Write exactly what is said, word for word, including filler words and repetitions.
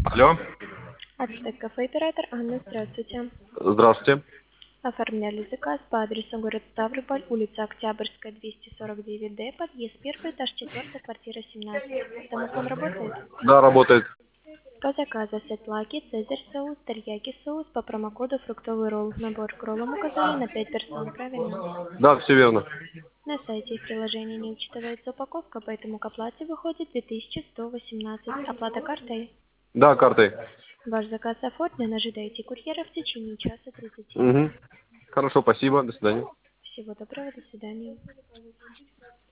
Алло. Ацтек кафе оператор Анна, здравствуйте. Здравствуйте. Оформляли заказ по адресу город Ставрополь, улица Октябрьская, двести сорок девять Д, подъезд первый, этаж четыре, квартира семнадцать. Домофон работает? Да, работает. По заказу сет лаки, цезарь соус, терияки соус, по промокоду фруктовый ролл. Набор к роллам указали на пять персон, правильно? Да, все верно. На сайте и в приложении не учитывается упаковка, поэтому к оплате выходит две тысячи сто восемнадцать. Оплата картой. Да, картой. Ваш заказ оформлен, ожидайте курьера в течение часа тридцати. Угу. Хорошо, спасибо. До свидания. Всего доброго, до свидания.